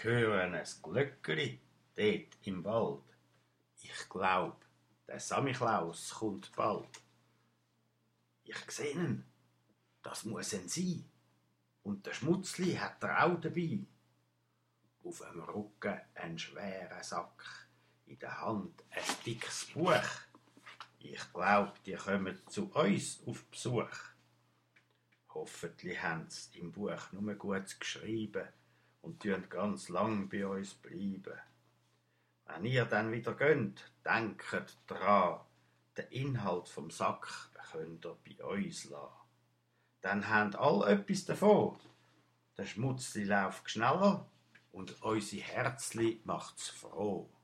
höre ein Glöckli dort im Wald. Ich glaub, der Samichlaus kommt bald. Ich seh ihn, das muss ein sein. Und der Schmutzli hat er auch dabei. Auf dem Rücken ein schwerer Sack, in der Hand ein dickes Buch. Ich glaub, die kommen zu uns auf Besuch. Hoffentlich haben sie im Buch nur gut geschrieben und tun ganz lang bei uns bleiben. Wenn ihr dann wieder geht, denkt dran, den Inhalt vom Sack könnt ihr bei uns lassen. Dann habt all etwas davon. Der Schmutzli läuft schneller und unsere Herzli macht's froh.